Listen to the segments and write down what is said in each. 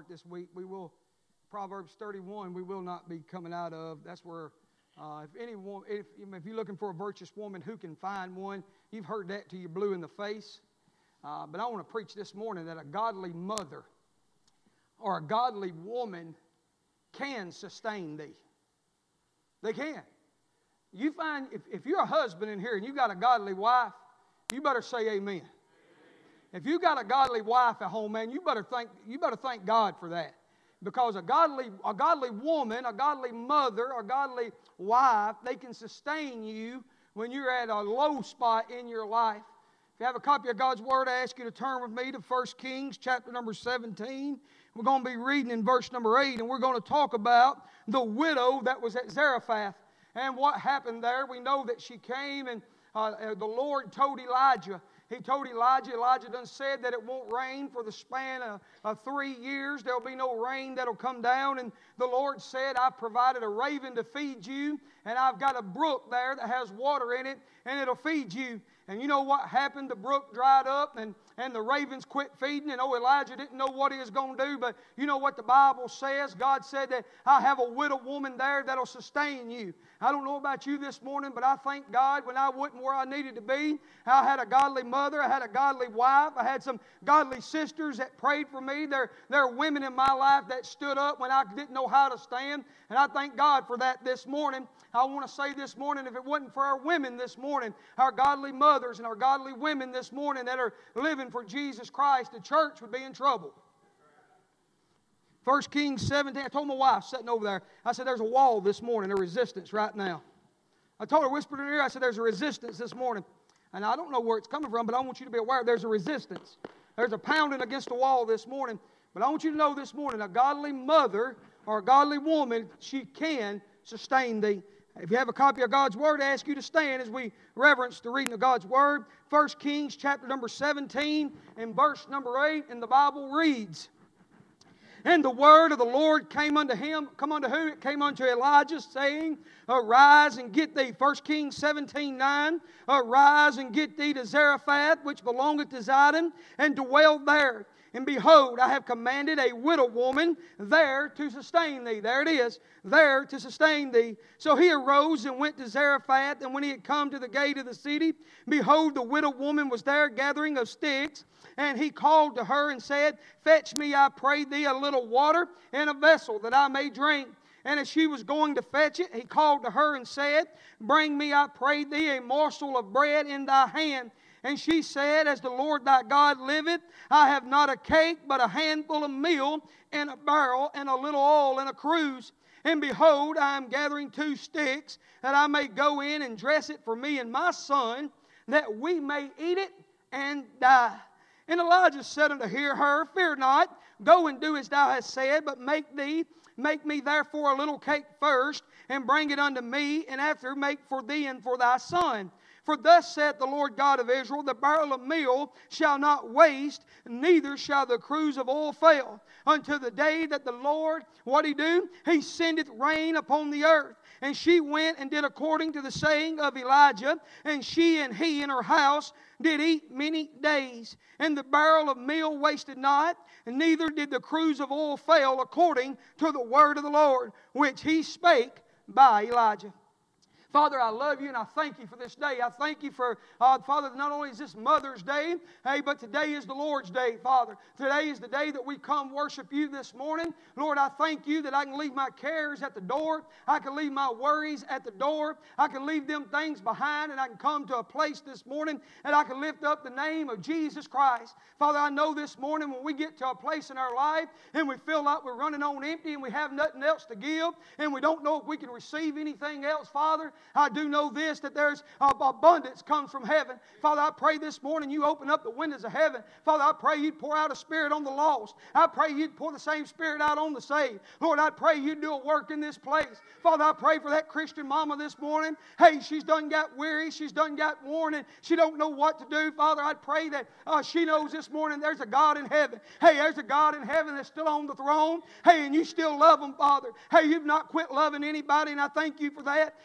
part this week. We will, Proverbs 31, we will not be coming out of. That's where, if you're looking for a virtuous woman, who can find one? You've heard that till you're blue in the face. But I want to preach this morning that a godly mother or a godly woman can sustain thee. They can. You find, if you're a husband in here and you got a godly wife, you better say amen. If you got a godly wife at home, man, you better thank God for that. Because a godly woman, a godly mother, a godly wife, they can sustain you when you're at a low spot in your life. If you have a copy of God's Word, I ask you to turn with me to 1 Kings chapter number 17. We're going to be reading in verse number 8, and we're going to talk about the widow that was at Zarephath and what happened there. We know that she came and the Lord told Elijah. He told Elijah done said that it won't rain for the span of 3 years. There'll be no rain that'll come down. And the Lord said, I've provided a raven to feed you, and I've got a brook there that has water in it, and it'll feed you. And you know what happened? The brook dried up, and the ravens quit feeding. And Elijah didn't know what he was going to do. But you know what the Bible says? God said that I have a widow woman there that'll sustain you. I don't know about you this morning, but I thank God when I wasn't where I needed to be. I had a godly mother. I had a godly wife. I had some godly sisters that prayed for me. There are women in my life that stood up when I didn't know how to stand. And I thank God for that this morning. I want to say this morning, if it wasn't for our women this morning, our godly mothers and our godly women this morning that are living for Jesus Christ, the church would be in trouble. 1 Kings 17, I told my wife sitting over there, I said, there's a wall this morning, a resistance right now. I told her, whispered in her ear, I said, there's a resistance this morning. And I don't know where it's coming from, but I want you to be aware there's a resistance. There's a pounding against the wall this morning. But I want you to know this morning, a godly mother or a godly woman, she can sustain thee. If you have a copy of God's Word, I ask you to stand as we reverence the reading of God's Word. 1 Kings chapter number 17 and verse number 8, and the Bible reads, and the word of the Lord came unto him. Come unto who? It came unto Elijah, saying, arise and get thee. 1 Kings 17:9. Arise and get thee to Zarephath, which belongeth to Zidon, and dwell there. And behold, I have commanded a widow woman there to sustain thee. There it is, there to sustain thee. So he arose and went to Zarephath, and when he had come to the gate of the city, behold, the widow woman was there gathering of sticks. And he called to her and said, fetch me, I pray thee, a little water in a vessel that I may drink. And as she was going to fetch it, he called to her and said, bring me, I pray thee, a morsel of bread in thy hand. And she said, as the Lord thy God liveth, I have not a cake, but a handful of meal in a barrel, and a little oil in a cruse. And behold, I am gathering 2 sticks, that I may go in and dress it for me and my son, that we may eat it and die. And Elijah said unto her, fear not, go and do as thou hast said, but make me therefore a little cake first, and bring it unto me, and after make for thee and for thy son. For thus saith the Lord God of Israel, the barrel of meal shall not waste, neither shall the cruse of oil fail, until the day that the Lord, what he do? He sendeth rain upon the earth. And she went and did according to the saying of Elijah, and she and he in her house did eat many days. And the barrel of meal wasted not, and neither did the cruse of oil fail, according to the word of the Lord, which he spake by Elijah. Father, I love you and I thank you for this day. I thank you for, Father, not only is this Mother's Day, but today is the Lord's Day, Father. Today is the day that we come worship you this morning. Lord, I thank you that I can leave my cares at the door. I can leave my worries at the door. I can leave them things behind, and I can come to a place this morning and I can lift up the name of Jesus Christ. Father, I know this morning when we get to a place in our life and we feel like we're running on empty and we have nothing else to give and we don't know if we can receive anything else, Father, I do know this, that there's abundance comes from heaven. Father, I pray this morning you open up the windows of heaven. Father, I pray you'd pour out a spirit on the lost. I pray you'd pour the same spirit out on the saved. Lord, I pray you'd do a work in this place. Father, I pray for that Christian mama this morning. Hey, she's done got weary. She's done got worn, and she don't know what to do. Father, I pray that she knows this morning there's a God in heaven. Hey, there's a God in heaven that's still on the throne. Hey, and you still love them, Father. Hey, you've not quit loving anybody, and I thank you for that. Lord, I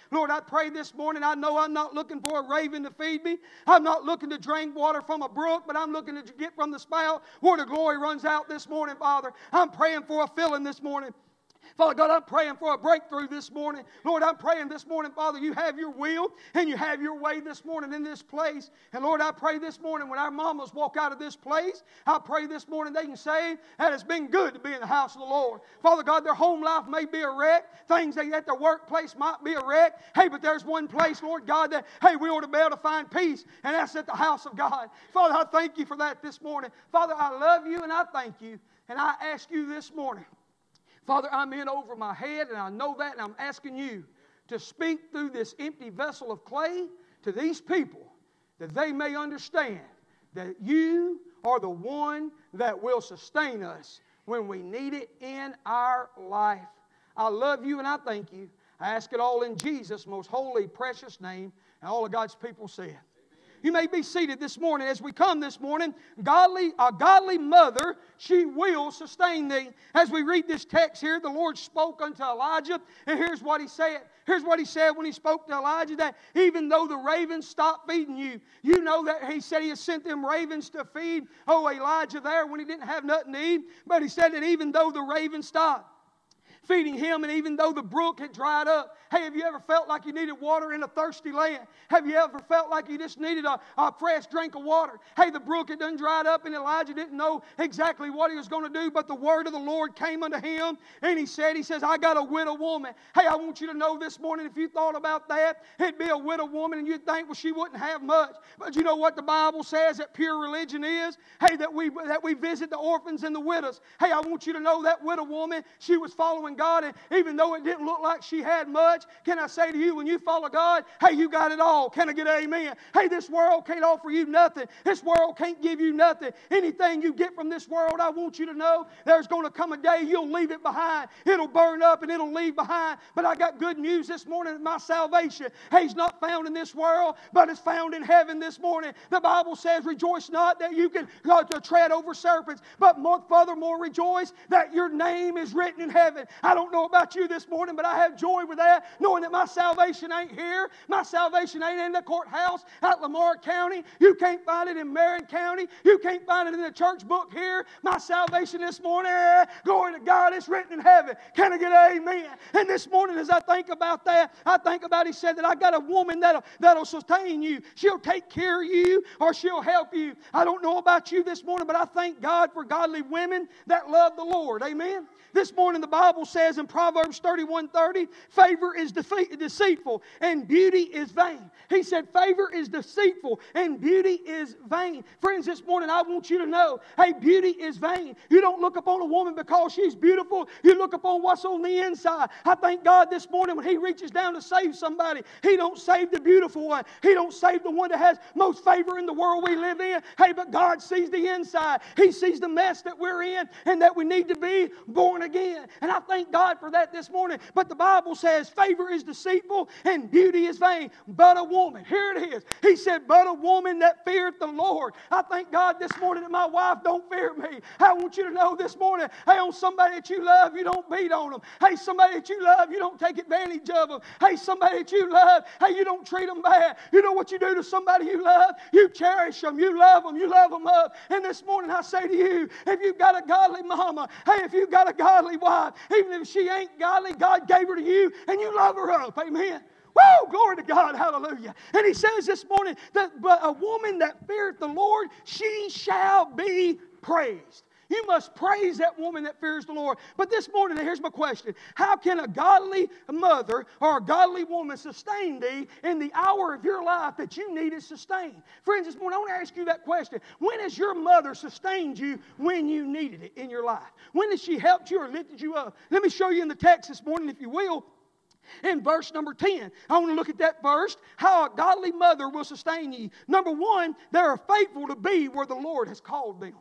pray this morning, I know I'm not looking for a raven to feed me. I'm not looking to drink water from a brook, but I'm looking to get from the spout where the glory runs out this morning, Father. I'm praying for a filling this morning. Father God, I'm praying for a breakthrough this morning. Lord, I'm praying this morning, Father, you have your will and you have your way this morning in this place. And Lord, I pray this morning when our mamas walk out of this place, I pray this morning they can say that it's been good to be in the house of the Lord. Father God, their home life may be a wreck. Things they at their workplace might be a wreck. Hey, but there's one place, Lord God, that, hey, we ought to be able to find peace, and that's at the house of God. Father, I thank you for that this morning. Father, I love you and I thank you. And I ask you this morning, Father, I'm in over my head, and I know that, and I'm asking you to speak through this empty vessel of clay to these people, that they may understand that you are the one that will sustain us when we need it in our life. I love you and I thank you. I ask it all in Jesus' most holy, precious name, and all of God's people said. You may be seated this morning. As we come this morning, a godly mother, she will sustain thee. As we read this text here, the Lord spoke unto Elijah, and here's what He said. Here's what He said when He spoke to Elijah, that even though the ravens stopped feeding you, you know that He said He had sent them ravens to feed, Elijah there when he didn't have nothing to eat. But He said that even though the ravens stopped feeding him, and even though the brook had dried up. Hey, have you ever felt like you needed water in a thirsty land? Have you ever felt like you just needed a fresh drink of water? Hey, the brook had done dried up, and Elijah didn't know exactly what he was going to do, but the word of the Lord came unto him, and he says, I got a widow woman. Hey, I want you to know this morning, if you thought about that, it'd be a widow woman, and you'd think, well, she wouldn't have much. But you know what the Bible says that pure religion is? Hey, that we visit the orphans and the widows. Hey, I want you to know that widow woman, she was following God, and even though it didn't look like she had much, can I say to you, when you follow God, hey, you got it all. Can I get an amen? Hey, this world can't offer you nothing. This world can't give you nothing. Anything you get from this world, I want you to know there's going to come a day you'll leave it behind. It'll burn up and it'll leave behind. But I got good news this morning. My salvation, hey, is not found in this world, but it's found in heaven this morning. The Bible says, rejoice not that you can go to tread over serpents, but furthermore rejoice that your name is written in heaven. I don't know about you this morning, but I have joy with that, knowing that my salvation ain't here. My salvation ain't in the courthouse at Lamar County. You can't find it in Marion County. You can't find it in the church book here. My salvation this morning, glory to God, it's written in heaven. Can I get an amen? And this morning as I think about that, I think about, He said that I got a woman that'll sustain you. She'll take care of you, or she'll help you. I don't know about you this morning, but I thank God for godly women that love the Lord. Amen. This morning the Bible says in Proverbs 31:30, favor is deceitful and beauty is vain. He said favor is deceitful and beauty is vain. Friends, this morning I want you to know, hey, beauty is vain. You don't look upon a woman because she's beautiful. You look upon what's on the inside. I thank God this morning when He reaches down to save somebody, He don't save the beautiful one. He don't save the one that has most favor in the world we live in. Hey, but God sees the inside. He sees the mess that we're in and that we need to be born again. And I thank God for that this morning. But the Bible says favor is deceitful and beauty is vain. But a woman, here it is. He said, but a woman that feareth the Lord. I thank God this morning that my wife don't fear me. I want you to know this morning, hey, on somebody that you love, you don't beat on them. Hey, somebody that you love, you don't take advantage of them. Hey, somebody that you love, hey, you don't treat them bad. You know what you do to somebody you love? You cherish them. You love them up. And this morning I say to you, if you've got a godly mama, hey, if you've got a godly wife, even if she ain't godly, God gave her to you and you love her up. Amen. Woo! Glory to God. Hallelujah. And He says this morning that but a woman that feareth the Lord, she shall be praised. You must praise that woman that fears the Lord. But this morning, here's my question. How can a godly mother or a godly woman sustain thee in the hour of your life that you needed sustained? Friends, this morning, I want to ask you that question. When has your mother sustained you when you needed it in your life? When has she helped you or lifted you up? Let me show you in the text this morning, if you will. In verse number 10, I want to look at that first, how a godly mother will sustain you. Number one, they are faithful to be where the Lord has called them.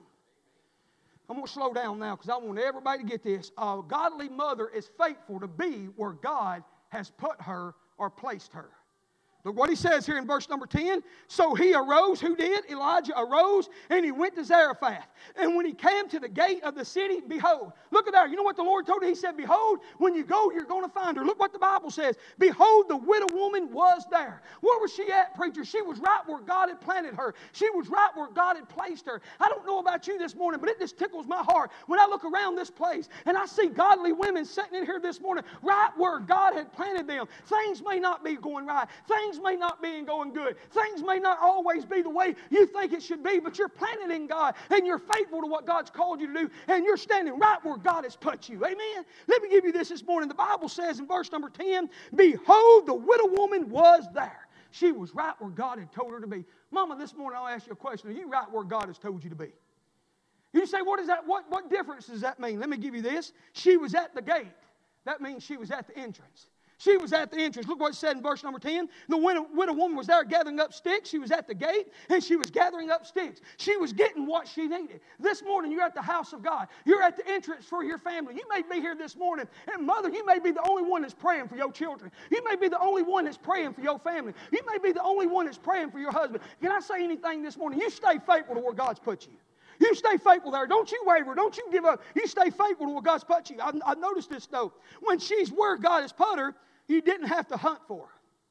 I'm going to slow down now because I want everybody to get this. A godly mother is faithful to be where God has put her or placed her. Look what he says here in verse number 10. So he arose, who did? Elijah arose, and he went to Zarephath. And when he came to the gate of the city, behold. Look at there. You know what the Lord told him? He said, behold, when you go, you're going to find her. Look what the Bible says. Behold, the widow woman was there. Where was she at, preacher? She was right where God had planted her. She was right where God had placed her. I don't know about you this morning, but it just tickles my heart when I look around this place and I see godly women sitting in here this morning right where God had planted them. Things may not be going right. Things may not be going good. Things may not always be the way you think it should be, but you're planted in God and you're faithful to what God's called you to do, and you're standing right where God has put you. Amen? Let me give you this morning. The Bible says in verse number 10, behold, the widow woman was there. She was right where God had told her to be. Mama, this morning I'll ask you a question. Are you right where God has told you to be? You say, what is that? What difference does that mean? Let me give you this. She was at the gate. That means she was at the entrance. She was at the entrance. Look what it said in verse number 10. The widow woman was there gathering up sticks. She was at the gate, and she was gathering up sticks. She was getting what she needed. This morning, you're at the house of God. You're at the entrance for your family. You may be here this morning, and mother, you may be the only one that's praying for your children. You may be the only one that's praying for your family. You may be the only one that's praying for your husband. Can I say anything this morning? You stay faithful to where God's put you. You stay faithful there. Don't you waver. Don't you give up. You stay faithful to where God's put you. I've noticed this, though. When she's where God has put her, you didn't have to hunt for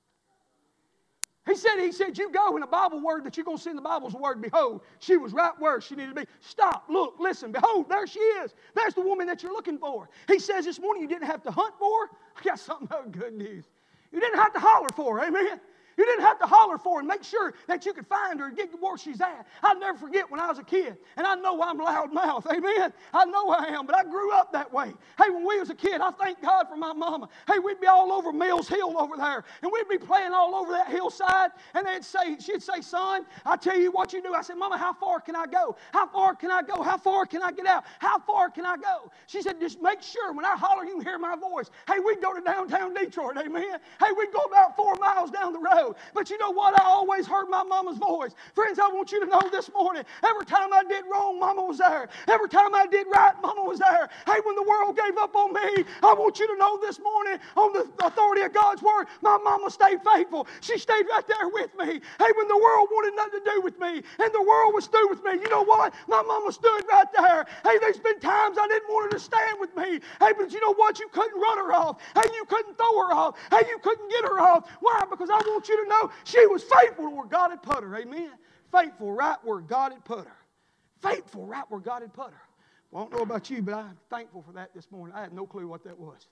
her. He said, you go, and the Bible word that you're going to see in the Bible is the word, behold. She was right where she needed to be. Stop, look, listen, behold, there she is. There's the woman that you're looking for. He says this morning you didn't have to hunt for her. I got something of good news. You didn't have to holler for her, amen. You didn't have to holler for her and make sure that you could find her and get to where she's at. I'll never forget when I was a kid, and I know I'm loudmouth, amen. I know I am, but I grew up that way. Hey, when we was a kid, I thank God for my mama. Hey, we'd be all over Mills Hill over there, and we'd be playing all over that hillside, and she'd say, son, I tell you what you do. I said, Mama, how far can I go? How far can I go? How far can I get out? How far can I go? She said, just make sure when I holler, you can hear my voice. Hey, we'd go to downtown Detroit, amen. Hey, we'd go about 4 miles down the road. But you know what? I always heard my mama's voice. Friends, I want you to know this morning, every time I did wrong, mama was there. Every time I did right, mama was there. Hey, when the world gave up on me, I want you to know this morning, on the authority of God's word, my mama stayed faithful. She stayed right there with me. Hey, when the world wanted nothing to do with me, and the world was through with me, you know what? My mama stood right there. Hey, there's been times I didn't want her to stand with me. Hey, but you know what? You couldn't run her off. Hey, you couldn't throw her off. Hey, you couldn't get her off. Why? Because I want you to know she was faithful to where God had put her. Amen. Faithful right where God had put her. Faithful right where God had put her. Well, I don't know about you, but I'm thankful for that this morning. I had no clue what that was.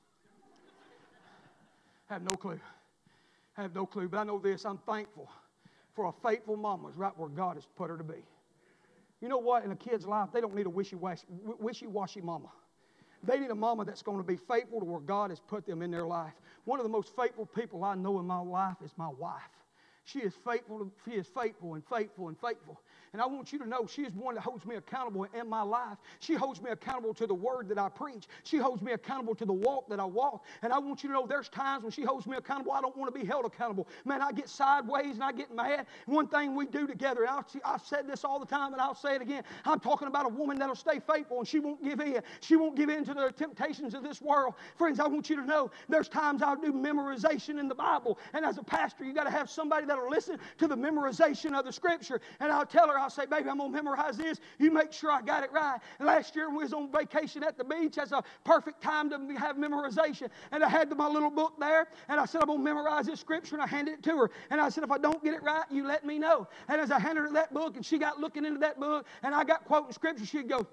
I have no clue. I have no clue, but I know this. I'm thankful for a faithful mama is right where God has put her to be. You know what? In a kid's life, they don't need a wishy-washy mama. They need a mama that's going to be faithful to where God has put them in their life. One of the most faithful people I know in my life is my wife. She is faithful and faithful and faithful. And I want you to know she is one that holds me accountable in my life. She holds me accountable to the word that I preach. She holds me accountable to the walk that I walk. And I want you to know there's times when she holds me accountable, I don't want to be held accountable. Man, I get sideways and I get mad. One thing we do together, and I've said this all the time and I'll say it again, I'm talking about a woman that'll stay faithful and she won't give in. She won't give in to the temptations of this world. Friends, I want you to know there's times I'll do memorization in the Bible. And as a pastor, you got to have somebody that'll listen to the memorization of the Scripture. And I'll tell her, I'll say, baby, I'm going to memorize this. You make sure I got it right. And last year when we was on vacation at the beach, that's a perfect time to have memorization. And I had my little book there, and I said, I'm going to memorize this Scripture, and I handed it to her. And I said, if I don't get it right, you let me know. And as I handed her that book, and she got looking into that book, and I got quoting Scripture, she'd go,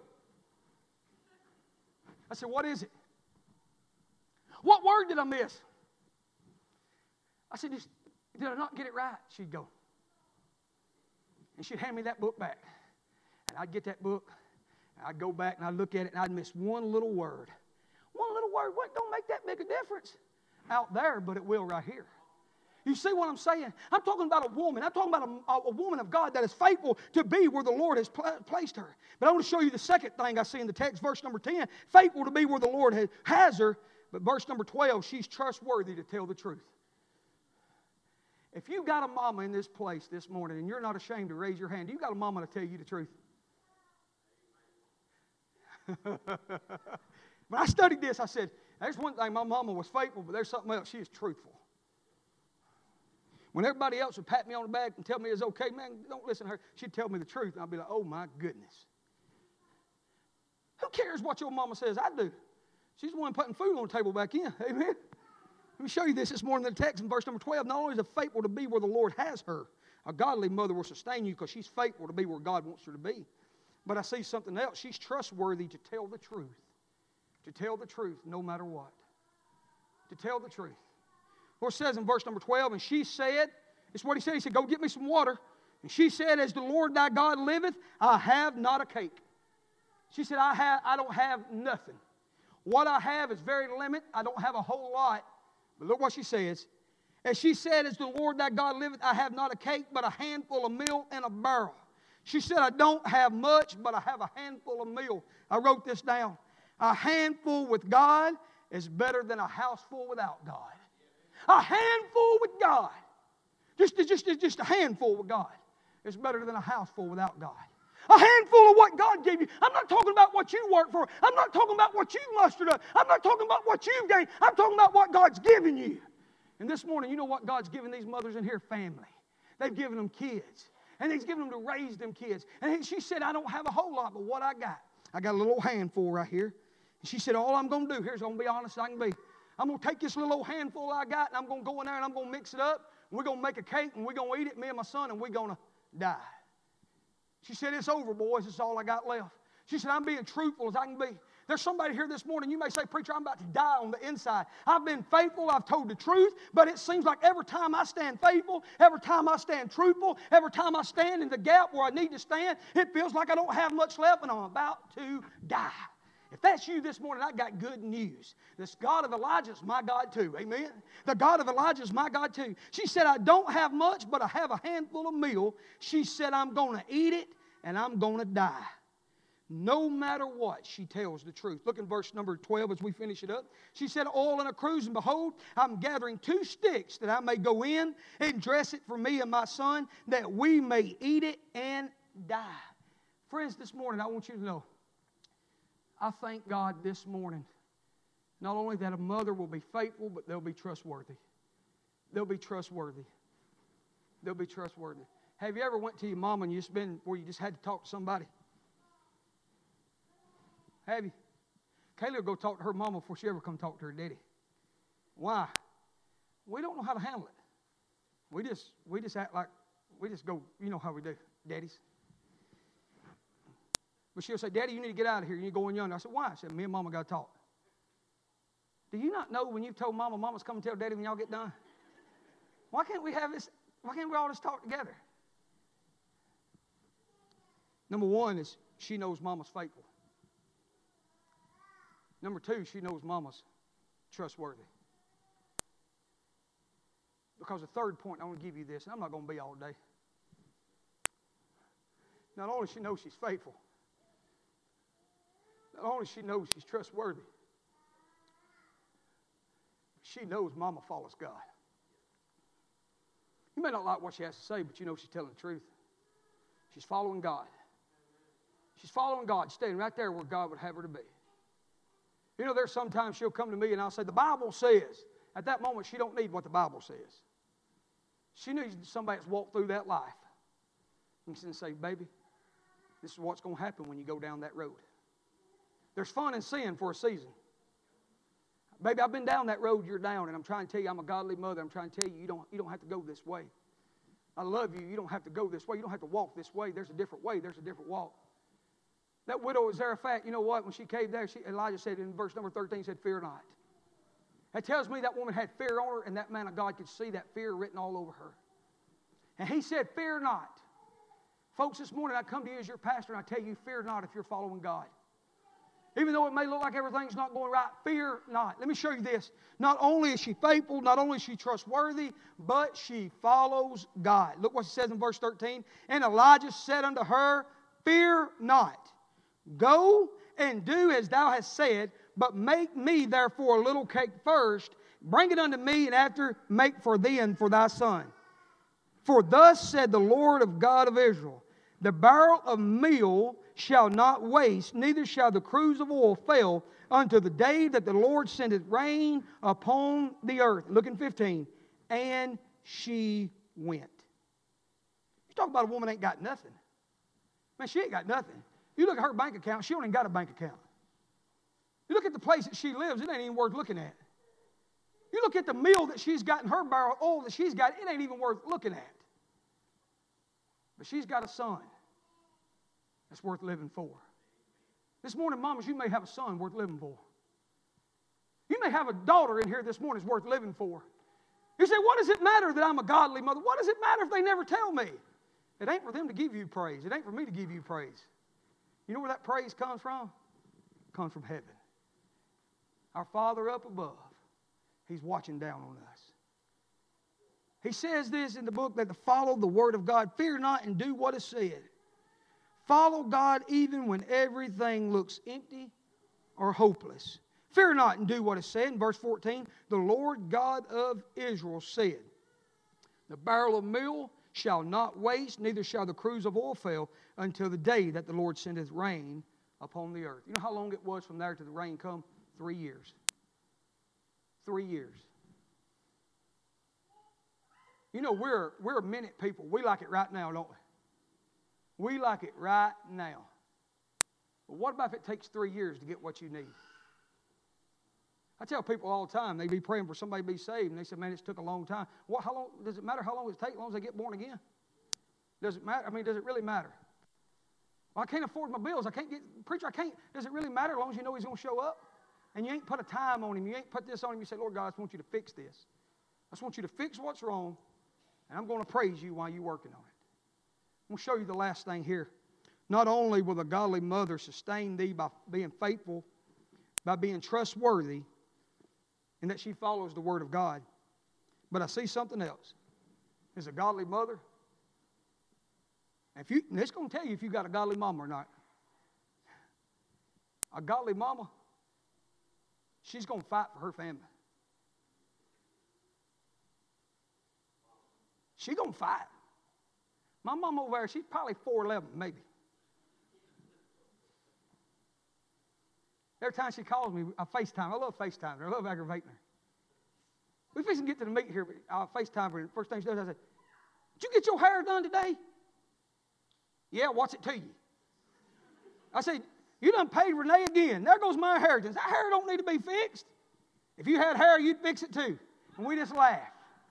I said, what is it? What word did I miss? I said, did I not get it right? She'd go. And she'd hand me that book back. And I'd get that book, and I'd go back, and I'd look at it, and I'd miss one little word. One little word, what don't make that big a difference out there, but it will right here. You see what I'm saying? I'm talking about a woman. I'm talking about a woman of God that is faithful to be where the Lord has placed her. But I want to show you the second thing I see in the text, verse number 10. Faithful to be where the Lord has her. But verse number 12, she's trustworthy to tell the truth. If you got a mama in this place this morning and you're not ashamed to raise your hand, you got a mama to tell you the truth. When I studied this, I said, there's one thing, my mama was faithful, but there's something else. She is truthful. When everybody else would pat me on the back and tell me it's okay, man, don't listen to her. She'd tell me the truth, and I'd be like, oh, my goodness. Who cares what your mama says? I do. She's the one putting food on the table back in. Amen. Let me show you this morning in the text in verse number 12. Not only is it faithful to be where the Lord has her, a godly mother will sustain you because she's faithful to be where God wants her to be. But I see something else. She's trustworthy to tell the truth. To tell the truth no matter what. To tell the truth. Lord says in verse number 12, and she said, it's what he said. He said, go get me some water. And she said, as the Lord thy God liveth, I have not a cake. She said, I don't have nothing. What I have is very limited. I don't have a whole lot. But look what she says. As she said, as the Lord thy God liveth, I have not a cake, but a handful of meal in a barrel. She said, I don't have much, but I have a handful of meal. I wrote this down. A handful with God is better than a house full without God. A handful with God. Just a handful with God is better than a house full without God. A handful of what God gave you. I'm not talking about what you worked for. I'm not talking about what you mustered up. I'm not talking about what you've gained. I'm talking about what God's given you. And this morning, you know what God's given these mothers in here? Family. They've given them kids. And He's given them to raise them kids. And she said, I don't have a whole lot, but what I got a little handful right here. And she said, all I'm going to do, here's going to be honest I can be. I'm going to take this little old handful I got, and I'm going to go in there, and I'm going to mix it up. And we're going to make a cake, and we're going to eat it, me and my son, and we're going to die. She said, it's over, boys. It's all I got left. She said, I'm being truthful as I can be. There's somebody here this morning, you may say, preacher, I'm about to die on the inside. I've been faithful, I've told the truth, but it seems like every time I stand faithful, every time I stand truthful, every time I stand in the gap where I need to stand, it feels like I don't have much left and I'm about to die. If that's you this morning, I got good news. This God of Elijah is my God too. Amen? The God of Elijah is my God too. She said, I don't have much, but I have a handful of meal. She said, I'm going to eat it and I'm going to die. No matter what, she tells the truth. Look in verse number 12 as we finish it up. She said, oil in a cruse, and behold, I'm gathering 2 sticks that I may go in and dress it for me and my son, that we may eat it and die. Friends, this morning I want you to know, I thank God this morning, not only that a mother will be faithful, but they'll be trustworthy. They'll be trustworthy. They'll be trustworthy. Have you ever went to your mom and where you just had to talk to somebody? Have you? Kayla will go talk to her mama before she ever come talk to her daddy. Why? We don't know how to handle it. We just act like, we just go, you know how we do, daddies. But she'll say, Daddy, you need to get out of here. You need to go in yonder. I said, why? I said, me and Mama got to talk. Do you not know when you've told Mama, Mama's coming to tell Daddy when y'all get done? Why can't we have this? Why can't we all just talk together? Number 1 is she knows Mama's faithful. Number 2, she knows Mama's trustworthy. Because the third point, I want to give you this, and I'm not going to be all day. Not only she knows she's faithful, not only she knows she's trustworthy, she knows Mama follows God. You may not like what she has to say, but you know she's telling the truth. She's following God. She's following God, staying right there where God would have her to be. You know, there's sometimes she'll come to me and I'll say, the Bible says. At that moment, she don't need what the Bible says. She needs somebody that's walked through that life. And she can say, baby, this is what's going to happen when you go down that road. There's fun in sin for a season. Baby, I've been down that road you're down, and I'm trying to tell you I'm a godly mother. I'm trying to tell you you don't have to go this way. I love you. You don't have to go this way. You don't have to walk this way. There's a different way. There's a different walk. That widow of Zarephath, you know what? When she came there, Elijah said in verse number 13, said, fear not. That tells me that woman had fear on her, and that man of God could see that fear written all over her. And he said, fear not. Folks, this morning I come to you as your pastor, and I tell you, fear not if you're following God. Even though it may look like everything's not going right, fear not. Let me show you this. Not only is she faithful, not only is she trustworthy, but she follows God. Look what she says in verse 13. And Elijah said unto her, fear not. Go and do as thou hast said, but make me therefore a little cake first. Bring it unto me, and after make for thee and for thy son. For thus said the Lord of God of Israel, the barrel of meal shall not waste, neither shall the cruse of oil fail, unto the day that the Lord sendeth rain upon the earth. Look in 15. And she went. You talk about a woman ain't got nothing. Man, she ain't got nothing. You look at her bank account, she don't even got a bank account. You look at the place that she lives, it ain't even worth looking at. You look at the meal that she's got in her barrel of oil that she's got, it ain't even worth looking at. But she's got a son that's worth living for. This morning, mamas, you may have a son worth living for. You may have a daughter in here this morning that's worth living for. You say, what does it matter that I'm a godly mother? What does it matter if they never tell me? It ain't for them to give you praise. It ain't for me to give you praise. You know where that praise comes from? It comes from heaven. Our Father up above, He's watching down on us. He says this in the book that to follow the Word of God, fear not and do what is said. Follow God even when everything looks empty or hopeless. Fear not and do what is said. In verse 14, the Lord God of Israel said, the barrel of meal shall not waste, neither shall the cruse of oil fail, until the day that the Lord sendeth rain upon the earth. You know how long it was from there to the rain come? 3 years. 3 years. You know, we're a minute people. We like it right now, don't we? We like it right now. But what about if it takes 3 years to get what you need? I tell people all the time, they be praying for somebody to be saved, and they say, man, it's took a long time. How long does it matter how long it takes, as long as they get born again? Does it matter? I mean, does it really matter? Well, I can't afford my bills. Preacher, I can't. Does it really matter as long as you know He's going to show up? And you ain't put a time on Him. You ain't put this on Him. You say, Lord God, I just want you to fix this. I just want you to fix what's wrong, and I'm going to praise you while you're working on it. I'm going to show you the last thing here. Not only will a godly mother sustain thee by being faithful, by being trustworthy, and that she follows the Word of God, but I see something else. As a godly mother, and it's going to tell you if you got a godly mama or not. A godly mama, she's going to fight for her family. She's going to fight. My mama over there, she's probably 4'11", maybe. Every time she calls me, I FaceTime. I love FaceTime her. I love aggravating her. We fixing to get to the meet here. I FaceTime her. And the first thing she does, I say, did you get your hair done today? Yeah, what's it to you? I said, you done paid Renee again. There goes my inheritance. That hair don't need to be fixed. If you had hair, you'd fix it too. And we just laugh.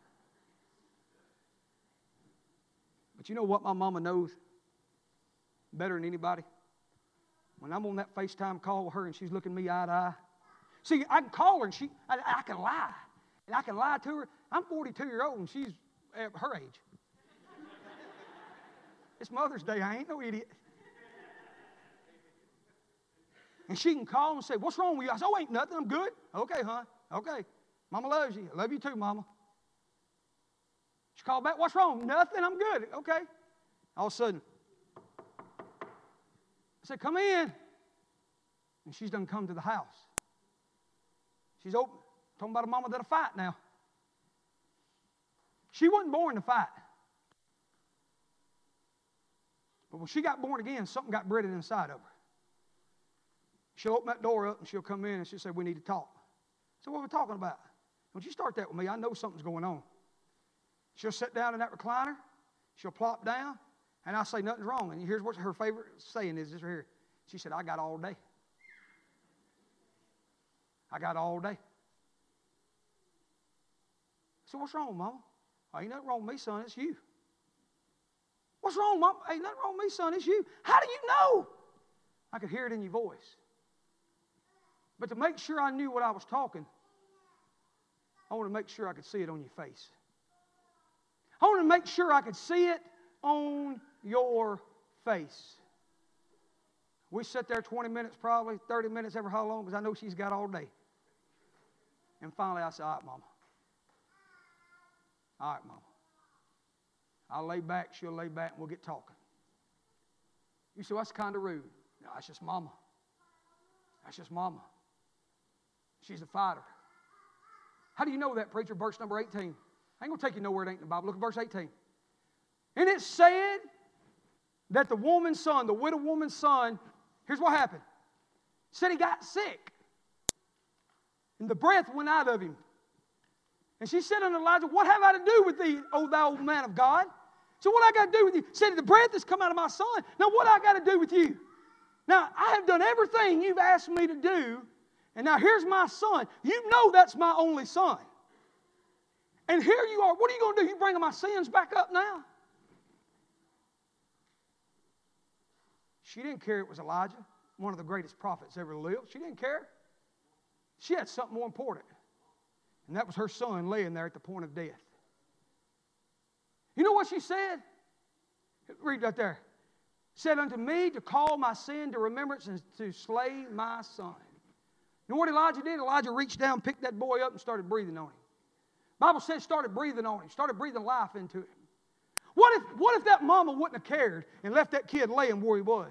But you know what my mama knows better than anybody? When I'm on that FaceTime call with her and she's looking me eye to eye. See, I can call her and I can lie. And I can lie to her. I'm 42-year-old and she's at her age. It's Mother's Day. I ain't no idiot. And she can call and say, what's wrong with you? I say, oh, ain't nothing. I'm good. Okay, hon. Okay. Mama loves you. I love you too, Mama. She called back, what's wrong? Nothing. I'm good. Okay. All of a sudden, I said, come in. And she's done come to the house. She's open. Talking about a mama that'll fight now. She wasn't born to fight. But when she got born again, something got bred inside of her. She'll open that door up and she'll come in and she'll say, we need to talk. So what are we talking about? When you start that with me, I know something's going on. She'll sit down in that recliner. She'll plop down. And I'll say, nothing's wrong. And here's what her favorite saying is this right here. She said, I got all day. I got all day. So what's wrong, Mama? Oh, ain't nothing wrong with me, son. It's you. What's wrong, Mama? Ain't nothing wrong with me, son. It's you. How do you know? I could hear it in your voice. But to make sure I knew what I was talking, I wanted to make sure I could see it on your face. I wanted to make sure I could see it on your face. We sit there 20 minutes probably, 30 minutes, ever how long, because I know she's got all day. And finally I said, all right, Mama. All right, Mama. I'll lay back, she'll lay back, and we'll get talking. You say, well, that's kind of rude. No, that's just Mama. That's just Mama. She's a fighter. How do you know that, preacher? Verse number 18. I ain't going to take you nowhere it ain't in the Bible. Look at verse 18. And it said that the woman's son, the widow woman's son, here's what happened. Said he got sick. And the breath went out of him. And she said unto Elijah, what have I to do with thee, O thou old man of God? So what I got to do with you? Said, the breath has come out of my son. Now what I got to do with you? Now I have done everything you've asked me to do, and now here's my son. You know that's my only son. And here you are. What are you going to do? You bringing my sins back up now? She didn't care it was Elijah, one of the greatest prophets ever lived. She didn't care. She had something more important. And that was her son laying there at the point of death. You know what she said? Read right there. Said unto me to call my sin to remembrance and to slay my son. You know what Elijah did? Elijah reached down, picked that boy up, and started breathing on him. The Bible says started breathing on him, started breathing life into him. What if that mama wouldn't have cared and left that kid laying where he was?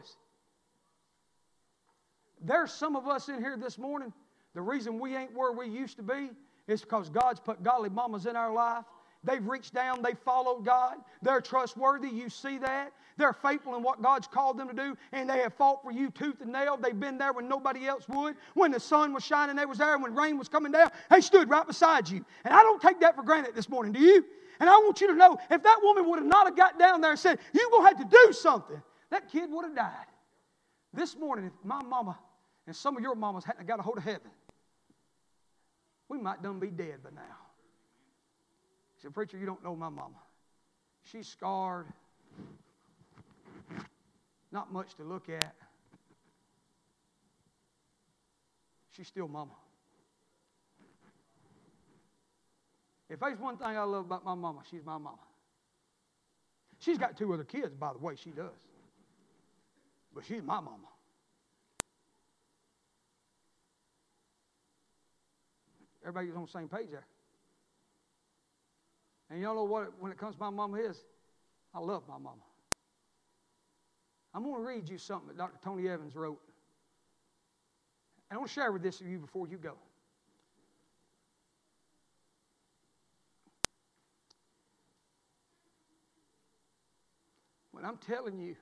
There's some of us in here this morning, the reason we ain't where we used to be is because God's put godly mamas in our life. They've reached down, they followed God. They're trustworthy, you see that. They're faithful in what God's called them to do, and they have fought for you tooth and nail. They've been there when nobody else would. When the sun was shining, they was there. And when rain was coming down, they stood right beside you. And I don't take that for granted this morning, do you? And I want you to know, if that woman would have not have got down there and said, you're going to have to do something, that kid would have died. This morning, if my mama and some of your mamas hadn't got a hold of heaven, we might done be dead by now. He said, preacher, you don't know my mama. She's scarred. Not much to look at. She's still mama. If there's one thing I love about my mama, she's my mama. She's got 2 other kids, by the way, she does. But she's my mama. Everybody's on the same page there. And y'all know what, when it comes to my mama is, I love my mama. I'm going to read you something that Dr. Tony Evans wrote. And I want to share with this with you before you go. When I'm telling you,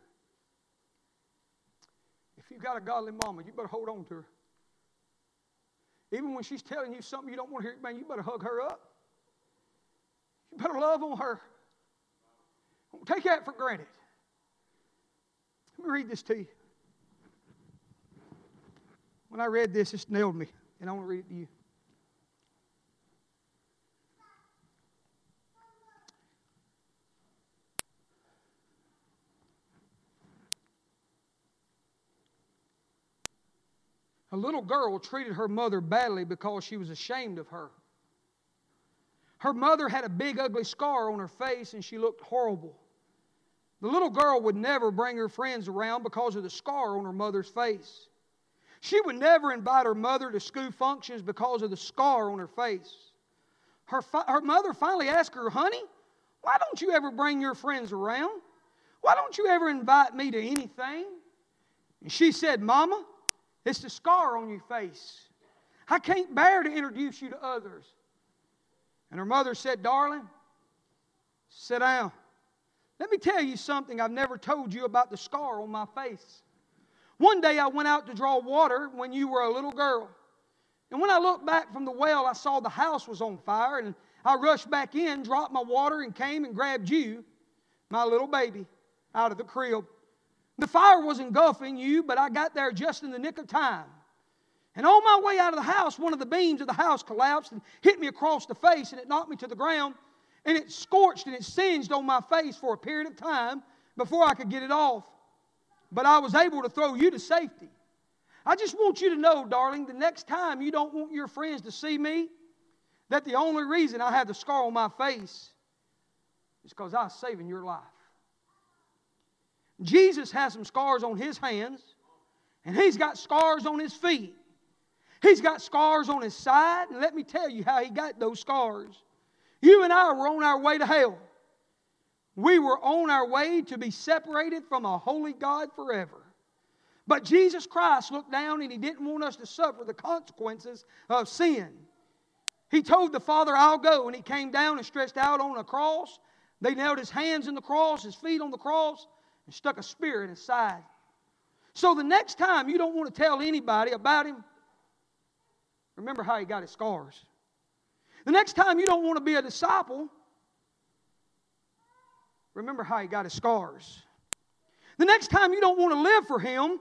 if you've got a godly mama, you better hold on to her. Even when she's telling you something you don't want to hear, man, you better hug her up. You better love on her. Don't take that for granted. Let me read this to you. When I read this, it nailed me, and I want to read it to you. A little girl treated her mother badly because she was ashamed of her. Her mother had a big, ugly scar on her face, and she looked horrible. The little girl would never bring her friends around because of the scar on her mother's face. She would never invite her mother to school functions because of the scar on her face. Her mother finally asked her, honey, why don't you ever bring your friends around? Why don't you ever invite me to anything? And she said, Mama, it's the scar on your face. I can't bear to introduce you to others. And her mother said, darling, sit down. Let me tell you something I've never told you about the scar on my face. One day I went out to draw water when you were a little girl. And when I looked back from the well, I saw the house was on fire. And I rushed back in, dropped my water, and came and grabbed you, my little baby, out of the crib. The fire was engulfing you, but I got there just in the nick of time. And on my way out of the house, one of the beams of the house collapsed and hit me across the face, and it knocked me to the ground. And it scorched and it singed on my face for a period of time before I could get it off. But I was able to throw you to safety. I just want you to know, darling, the next time you don't want your friends to see me, that the only reason I have the scar on my face is because I was saving your life. Jesus has some scars on His hands, and He's got scars on His feet. He's got scars on His side, and let me tell you how He got those scars. You and I were on our way to hell. We were on our way to be separated from a holy God forever. But Jesus Christ looked down and He didn't want us to suffer the consequences of sin. He told the Father, I'll go. And He came down and stretched out on a cross. They nailed His hands in the cross, His feet on the cross, and stuck a spear in His side. So the next time you don't want to tell anybody about Him, remember how He got His scars. The next time you don't want to be a disciple, remember how He got His scars. The next time you don't want to live for Him,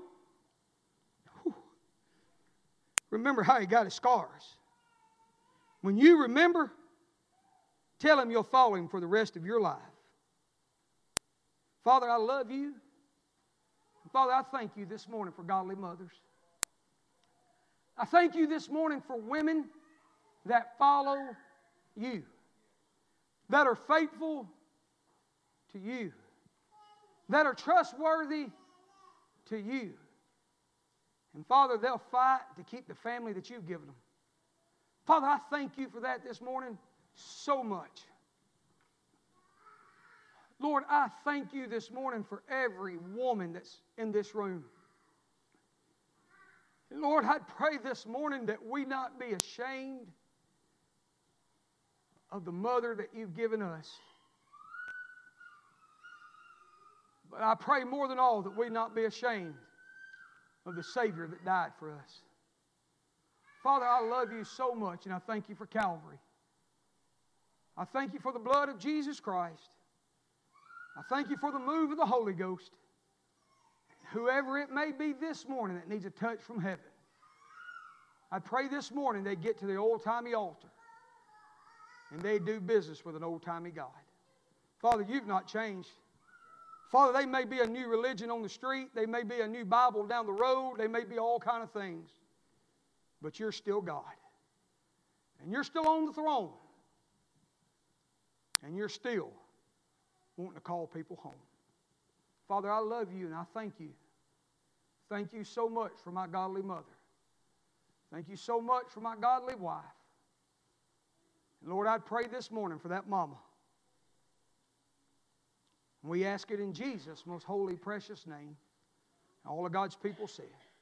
remember how He got His scars. When you remember, tell Him you'll follow Him for the rest of your life. Father, I love You. Father, I thank You this morning for godly mothers. I thank You this morning for women that follow You, that are faithful to You, that are trustworthy to You. And Father, they'll fight to keep the family that You've given them. Father, I thank You for that this morning so much. Lord, I thank You this morning for every woman that's in this room. Lord, I pray this morning that we not be ashamed of the mother that You've given us. But I pray more than all that we not be ashamed of the Savior that died for us. Father, I love You so much, and I thank You for Calvary. I thank You for the blood of Jesus Christ. I thank You for the move of the Holy Ghost. Whoever it may be this morning that needs a touch from heaven, I pray this morning they get to the old-timey altar and they do business with an old-timey God. Father, You've not changed. Father, they may be a new religion on the street. They may be a new Bible down the road. They may be all kind of things. But You're still God. And You're still on the throne. And You're still wanting to call people home. Father, I love You and I thank You. Thank You so much for my godly mother. Thank You so much for my godly wife. And Lord, I pray this morning for that mama. And we ask it in Jesus' most holy, precious name. All of God's people said.